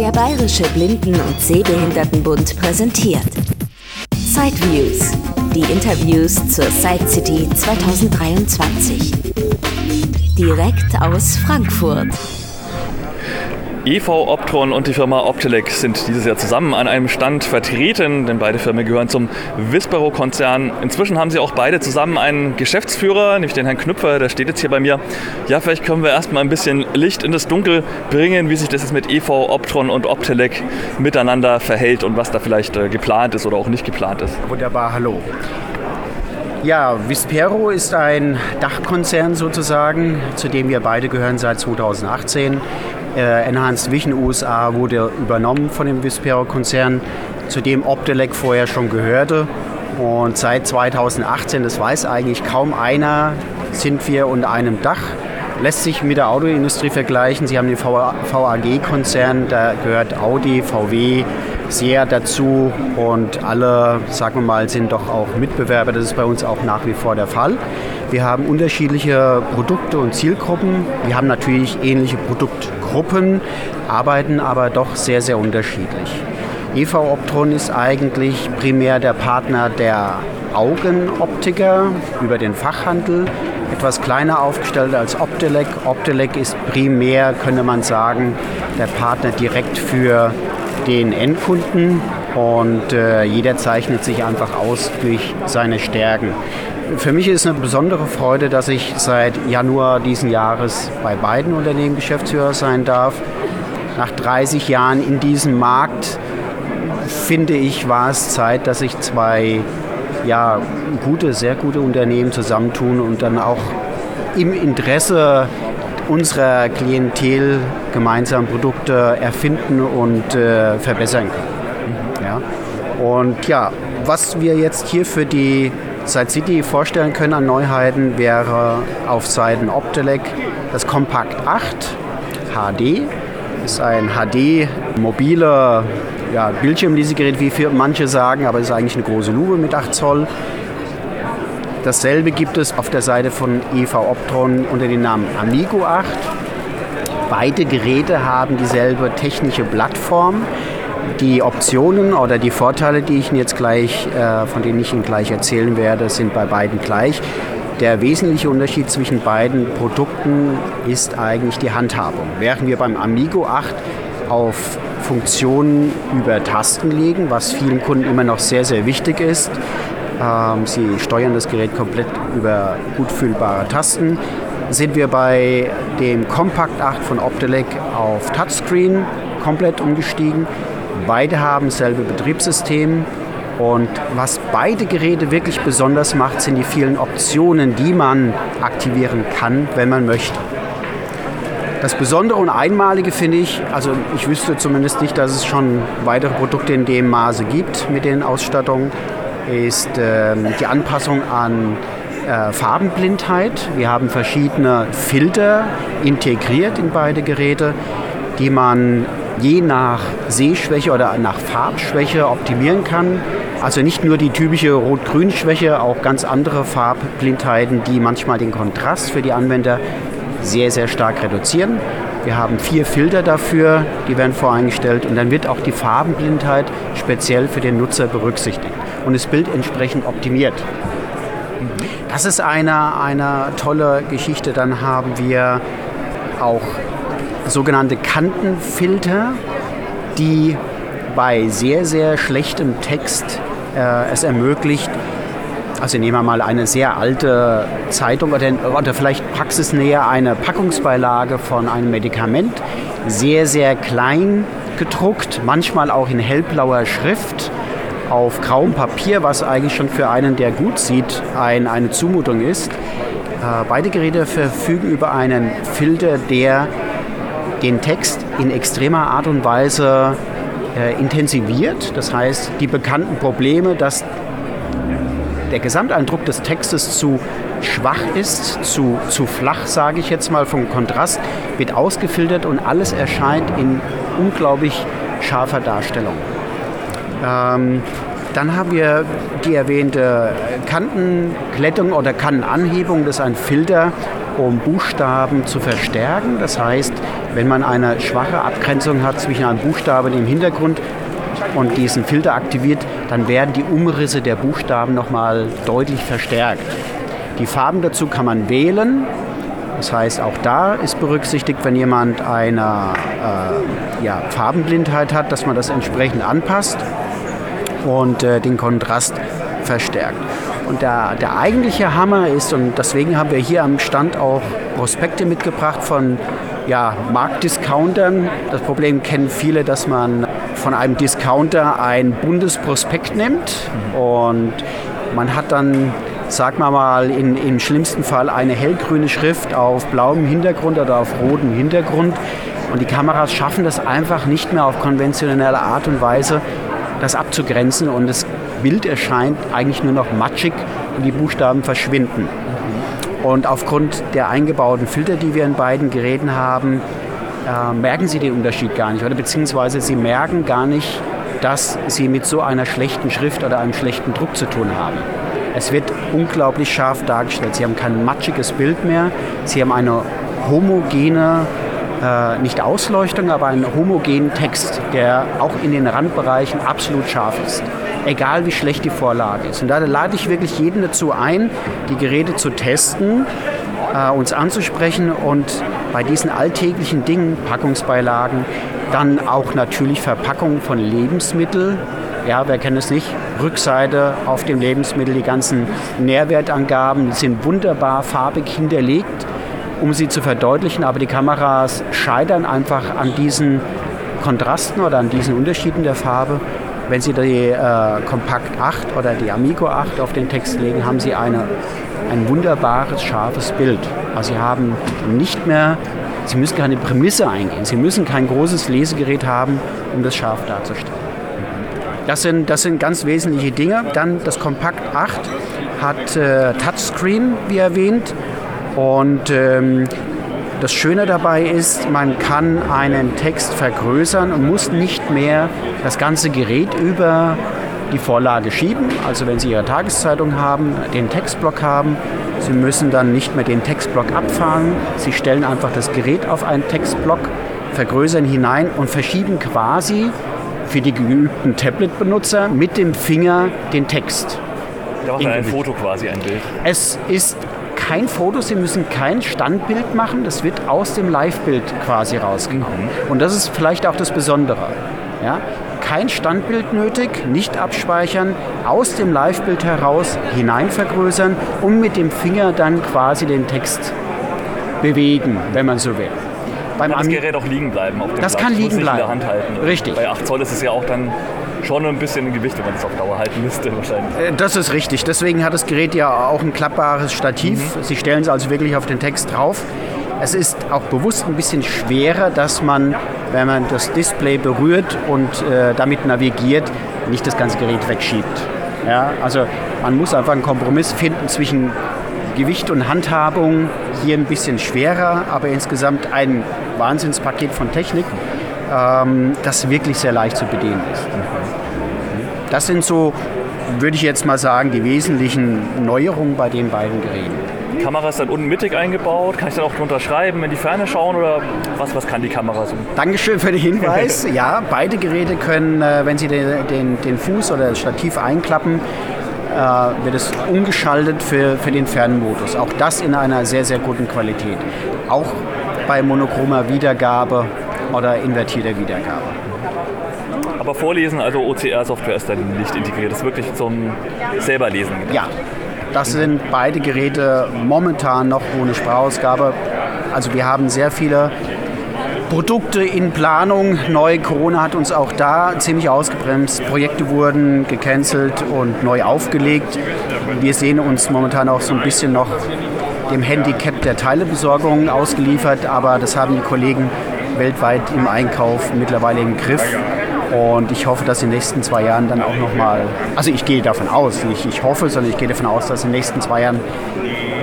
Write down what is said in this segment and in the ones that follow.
Der Bayerische Blinden- und Sehbehindertenbund präsentiert Sideviews, die Interviews zur Side City 2023. Direkt aus Frankfurt. EV Optron und die Firma Optelec sind dieses Jahr zusammen an einem Stand vertreten, denn beide Firmen gehören zum Vispero-Konzern. Inzwischen haben sie auch beide zusammen einen Geschäftsführer, nämlich den Herrn Knüpfer, der steht jetzt hier bei mir. Ja, vielleicht können wir erstmal ein bisschen Licht in das Dunkel bringen, wie sich das jetzt mit EV Optron und Optelec miteinander verhält und was da vielleicht geplant ist oder auch nicht geplant ist. Wunderbar, hallo. Ja, Vispero ist ein Dachkonzern sozusagen, zu dem wir beide gehören seit 2018. Enhanced Vision USA wurde übernommen von dem Vispero-Konzern, zu dem Optelec vorher schon gehörte. Und seit 2018, das weiß eigentlich kaum einer, sind wir unter einem Dach. Lässt sich mit der Autoindustrie vergleichen. Sie haben den VAG-Konzern, da gehört Audi, VW, Seat dazu und alle, sagen wir mal, sind doch auch Mitbewerber. Das ist bei uns auch nach wie vor der Fall. Wir haben unterschiedliche Produkte und Zielgruppen. Wir haben natürlich ähnliche Produktgruppen, arbeiten aber doch sehr, sehr unterschiedlich. EV Optron ist eigentlich primär der Partner der Augenoptiker über den Fachhandel, etwas kleiner aufgestellt als Optelec. Optelec ist primär, könnte man sagen, der Partner direkt für den Endkunden und jeder zeichnet sich einfach aus durch seine Stärken. Für mich ist eine besondere Freude, dass ich seit Januar diesen Jahres bei beiden Unternehmen Geschäftsführer sein darf. Nach 30 Jahren in diesem Markt, finde ich, war es Zeit, dass sich zwei sehr gute Unternehmen zusammentun und dann auch im Interesse unserer Klientel gemeinsam Produkte erfinden und verbessern können. Ja. Und ja, was wir jetzt hier für die Side City vorstellen können an Neuheiten, wäre auf Seiten Optelec das Compact 8 HD. Das ist ein HD-mobile Bildschirmlesegerät, wie manche sagen, aber es ist eigentlich eine große Lupe mit 8 Zoll. Dasselbe gibt es auf der Seite von EV Optron unter dem Namen Amigo 8. Beide Geräte haben dieselbe technische Plattform. Die Optionen oder die Vorteile, die ich Ihnen jetzt gleich, von denen ich Ihnen gleich erzählen werde, sind bei beiden gleich. Der wesentliche Unterschied zwischen beiden Produkten ist eigentlich die Handhabung. Während wir beim Amigo 8 auf Funktionen über Tasten legen, was vielen Kunden immer noch sehr, sehr wichtig ist. Sie steuern das Gerät komplett über gut fühlbare Tasten. Sind wir bei dem Compact 8 von Optelec auf Touchscreen komplett umgestiegen. Beide haben dasselbe Betriebssystem. Und was beide Geräte wirklich besonders macht, sind die vielen Optionen, die man aktivieren kann, wenn man möchte. Das Besondere und Einmalige finde ich, also ich wüsste zumindest nicht, dass es schon weitere Produkte in dem Maße gibt mit den Ausstattungen, ist die Anpassung an Farbenblindheit. Wir haben verschiedene Filter integriert in beide Geräte, die man je nach Sehschwäche oder nach Farbschwäche optimieren kann. Also nicht nur die typische Rot-Grün-Schwäche, auch ganz andere Farbblindheiten, die manchmal den Kontrast für die Anwender sehr, sehr stark reduzieren. Wir haben 4 Filter dafür, die werden voreingestellt und dann wird auch die Farbenblindheit speziell für den Nutzer berücksichtigt und das Bild entsprechend optimiert. Das ist eine tolle Geschichte. Dann haben wir auch sogenannte Kantenfilter, die bei sehr, sehr schlechtem Text es ermöglicht, also nehmen wir mal eine sehr alte Zeitung oder vielleicht praxisnäher eine Packungsbeilage von einem Medikament, sehr, sehr klein gedruckt, manchmal auch in hellblauer Schrift auf grauem Papier, was eigentlich schon für einen, der gut sieht, eine Zumutung ist. Beide Geräte verfügen über einen Filter, der den Text in extremer Art und Weise intensiviert. Das heißt, die bekannten Probleme, dass der Gesamteindruck des Textes zu schwach ist, zu flach, sage ich jetzt mal, vom Kontrast, wird ausgefiltert und alles erscheint in unglaublich scharfer Darstellung. Dann haben wir die erwähnte Kantenglättung oder Kantenanhebung. Das ist ein Filter, um Buchstaben zu verstärken. Das heißt, Wenn man eine schwache Abgrenzung hat zwischen einem Buchstaben im Hintergrund und diesen Filter aktiviert, dann werden die Umrisse der Buchstaben nochmal deutlich verstärkt. Die Farben dazu kann man wählen. Das heißt, auch da ist berücksichtigt, wenn jemand eine Farbenblindheit hat, dass man das entsprechend anpasst und den Kontrast verstärkt. Und der eigentliche Hammer ist, und deswegen haben wir hier am Stand auch Prospekte mitgebracht von Marktdiscountern. Das Problem kennen viele, dass man von einem Discounter ein buntes Prospekt nimmt und man hat dann, sagen wir mal, im schlimmsten Fall eine hellgrüne Schrift auf blauem Hintergrund oder auf rotem Hintergrund. Und die Kameras schaffen das einfach nicht mehr auf konventionelle Art und Weise, das abzugrenzen. Und das Bild erscheint eigentlich nur noch matschig und die Buchstaben verschwinden. Und aufgrund der eingebauten Filter, die wir in beiden Geräten haben, merken Sie den Unterschied gar nicht. Oder beziehungsweise Sie merken gar nicht, dass Sie mit so einer schlechten Schrift oder einem schlechten Druck zu tun haben. Es wird unglaublich scharf dargestellt. Sie haben kein matschiges Bild mehr. Sie haben eine homogene, nicht Ausleuchtung, aber einen homogenen Text, der auch in den Randbereichen absolut scharf ist. Egal wie schlecht die Vorlage ist. Und da lade ich wirklich jeden dazu ein, die Geräte zu testen, uns anzusprechen und bei diesen alltäglichen Dingen, Packungsbeilagen, dann auch natürlich Verpackungen von Lebensmitteln. Ja, wer kennt es nicht? Rückseite auf dem Lebensmittel, die ganzen Nährwertangaben, die sind wunderbar farbig hinterlegt, um sie zu verdeutlichen. Aber die Kameras scheitern einfach an diesen Kontrasten oder an diesen Unterschieden der Farbe. Wenn Sie die Compact 8 oder die Amigo 8 auf den Text legen, haben Sie ein wunderbares, scharfes Bild. Also Sie haben nicht mehr, Sie müssen keine Prämisse eingehen. Sie müssen kein großes Lesegerät haben, um das scharf darzustellen. Das sind ganz wesentliche Dinge. Dann das Compact 8 hat Touchscreen, wie erwähnt. Und das Schöne dabei ist, man kann einen Text vergrößern und muss nicht mehr das ganze Gerät über die Vorlage schieben. Also wenn Sie Ihre Tageszeitung haben, den Textblock haben, Sie müssen dann nicht mehr den Textblock abfahren. Sie stellen einfach das Gerät auf einen Textblock, vergrößern hinein und verschieben quasi für die geübten Tablet-Benutzer mit dem Finger den Text. Da macht ein Foto quasi, ein Bild. Es ist kein Foto, Sie müssen kein Standbild machen, das wird aus dem Live-Bild quasi rausgenommen. Und das ist vielleicht auch das Besondere. Ja? Kein Standbild nötig, nicht abspeichern, aus dem Live-Bild heraus hinein vergrößern und mit dem Finger dann quasi den Text bewegen, wenn man so will. Kann das Gerät auch liegen bleiben auf dem Das Blatt. kann liegen bleiben. In der Hand halten. Richtig. Bei 8 Zoll ist es ja auch dann schon ein bisschen ein Gewicht, wenn man es auf Dauer halten müsste wahrscheinlich. Das ist richtig. Deswegen hat das Gerät ja auch ein klappbares Stativ. Sie stellen es also wirklich auf den Text drauf. Es ist auch bewusst ein bisschen schwerer, dass man, wenn man das Display berührt und damit navigiert, nicht das ganze Gerät wegschiebt. Ja, also man muss einfach einen Kompromiss finden zwischen Gewicht und Handhabung, hier ein bisschen schwerer, aber insgesamt ein Wahnsinnspaket von Technik, das wirklich sehr leicht zu bedienen ist. Das sind so, würde ich jetzt mal sagen, die wesentlichen Neuerungen bei den beiden Geräten. Die Kamera ist dann unten mittig eingebaut. Kann ich dann auch drunter schreiben, in die Ferne schauen oder was kann die Kamera so? Dankeschön für den Hinweis. Ja, beide Geräte können, wenn Sie den Fuß oder das Stativ einklappen, wird es umgeschaltet für den Fernmodus. Auch das in einer sehr, sehr guten Qualität. Auch bei monochromer Wiedergabe oder invertierter Wiedergabe. Aber Vorlesen, also OCR-Software ist dann nicht integriert. Das ist wirklich zum Selberlesen gedacht. Ja, das sind beide Geräte momentan noch ohne Sprachausgabe. Also wir haben sehr viele Produkte in Planung. Neu, Corona hat uns auch da ziemlich ausgebremst. Projekte wurden gecancelt und neu aufgelegt. Wir sehen uns momentan auch so ein bisschen noch dem Handicap der Teilebesorgung ausgeliefert, aber das haben die Kollegen weltweit im Einkauf mittlerweile im Griff. Und ich hoffe, dass in den nächsten 2 Jahren dann auch nochmal, also ich gehe davon aus, nicht ich hoffe, sondern ich gehe davon aus, dass in den nächsten 2 Jahren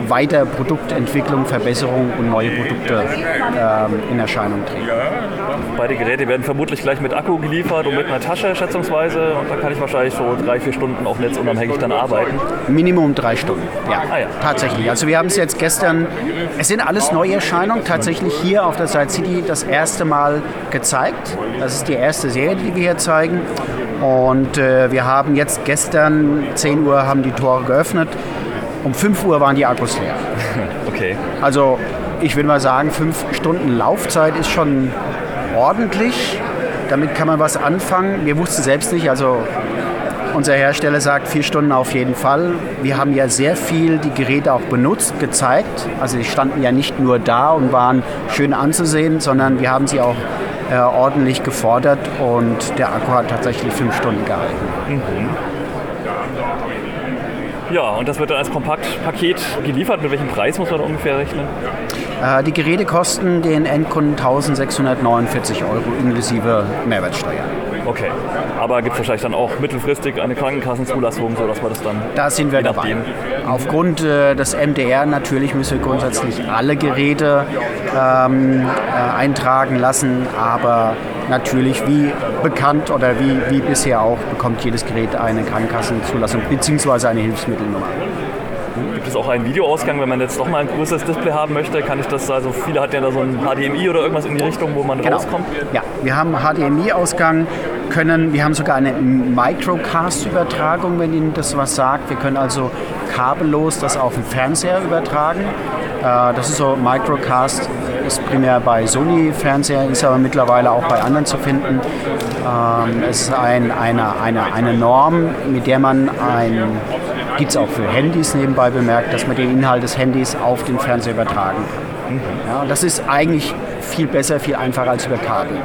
weiter Produktentwicklung, Verbesserung und neue Produkte in Erscheinung treten. Beide Geräte werden vermutlich gleich mit Akku geliefert und mit einer Tasche schätzungsweise. Und dann kann ich wahrscheinlich so 3-4 Stunden auch netzunabhängig dann arbeiten. Minimum 3 Stunden, ja, tatsächlich. Also wir haben es jetzt gestern, es sind alles Neuerscheinungen, tatsächlich hier auf der Site City das erste Mal gezeigt. Das ist die erste Serie, die wir hier zeigen. Und wir haben jetzt gestern, 10 Uhr haben die Tore geöffnet. Um 5 Uhr waren die Akkus leer. Okay. Also ich würde mal sagen, 5 Stunden Laufzeit ist schon ordentlich. Damit kann man was anfangen. Wir wussten selbst nicht, also unser Hersteller sagt 4 Stunden auf jeden Fall. Wir haben ja sehr viel die Geräte auch benutzt, gezeigt. Also die standen ja nicht nur da und waren schön anzusehen, sondern wir haben sie auch ordentlich gefordert und der Akku hat tatsächlich 5 Stunden gehalten. Mhm. Ja, und das wird dann als Kompaktpaket geliefert. Mit welchem Preis muss man da ungefähr rechnen? Die Geräte kosten den Endkunden 1.649 € inklusive Mehrwertsteuer. Okay, aber gibt es wahrscheinlich dann auch mittelfristig eine Krankenkassenzulassung, sodass man das dann... Da sind wir dabei. Aufgrund des MDR natürlich müssen wir grundsätzlich alle Geräte eintragen lassen, aber natürlich wie bekannt oder wie bisher auch bekommt jedes Gerät eine Krankenkassenzulassung bzw. eine Hilfsmittelnummer. Gibt es auch einen Videoausgang, wenn man jetzt doch mal ein größeres Display haben möchte? Kann ich das, also viele hatten ja da so ein HDMI oder irgendwas in die Richtung, wo man rauskommt? Ja, wir haben HDMI-Ausgang, wir haben sogar eine Microcast-Übertragung, wenn Ihnen das was sagt. Wir können also kabellos das auf den Fernseher übertragen. Das ist so, Microcast ist primär bei Sony-Fernseher, ist aber mittlerweile auch bei anderen zu finden. Es ist eine Norm, mit der man gibt es auch für Handys nebenbei bemerkt, dass man den Inhalt des Handys auf den Fernseher übertragen kann. Ja, und das ist eigentlich viel besser, viel einfacher als über Kabel.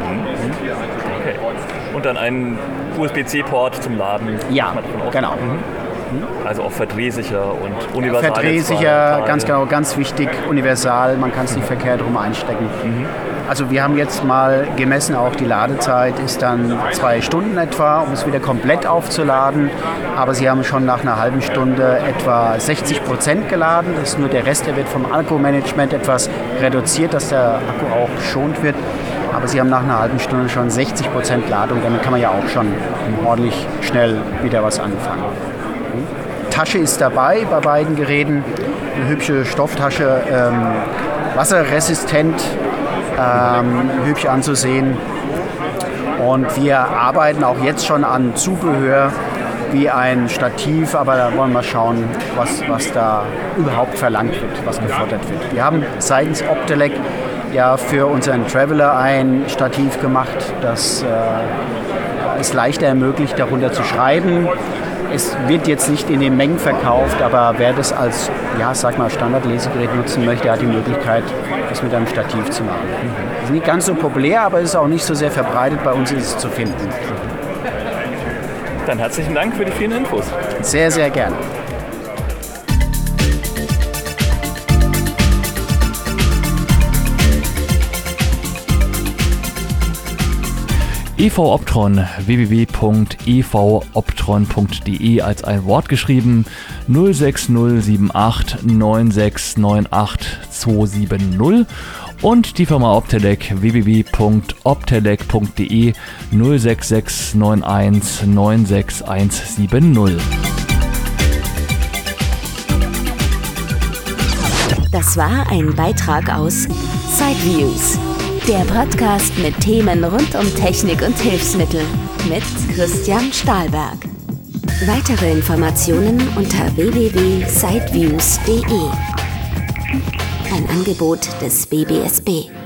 Okay. Und dann ein USB-C-Port zum Laden? Ja, genau. Also auch verdrehsicher und universal. Verdrehsicher, ganz genau, ganz wichtig, universal, man kann es nicht verkehrt rum einstecken. Also wir haben jetzt mal gemessen, auch die Ladezeit ist dann 2 Stunden etwa, um es wieder komplett aufzuladen. Aber Sie haben schon nach einer halben Stunde etwa 60% geladen. Das ist nur der Rest, der wird vom Akkumanagement etwas reduziert, dass der Akku auch geschont wird. Aber Sie haben nach einer halben Stunde schon 60% Ladung, damit kann man ja auch schon ordentlich schnell wieder was anfangen. Tasche ist dabei bei beiden Geräten, eine hübsche Stofftasche, wasserresistent, hübsch anzusehen. Und wir arbeiten auch jetzt schon an Zubehör wie ein Stativ, aber da wollen wir schauen, was da überhaupt verlangt wird, was gefordert wird. Wir haben seitens Optelec ja für unseren Traveler ein Stativ gemacht, das es leichter ermöglicht, darunter zu schreiben. Es wird jetzt nicht in den Mengen verkauft, aber wer das als Standardlesegerät nutzen möchte, hat die Möglichkeit, das mit einem Stativ zu machen. Das ist nicht ganz so populär, aber es ist auch nicht so sehr verbreitet. Bei uns ist es zu finden. Dann herzlichen Dank für die vielen Infos. Sehr, sehr gerne. EV Optron, www.evoptron.de als ein Wort geschrieben, 06078 9698 270 und die Firma Optelec, www.optelec.de 06691 96170. Das war ein Beitrag aus Sideviews, der Podcast mit Themen rund um Technik und Hilfsmittel mit Christian Stahlberg. Weitere Informationen unter www.sideviews.de. Ein Angebot des BBSB.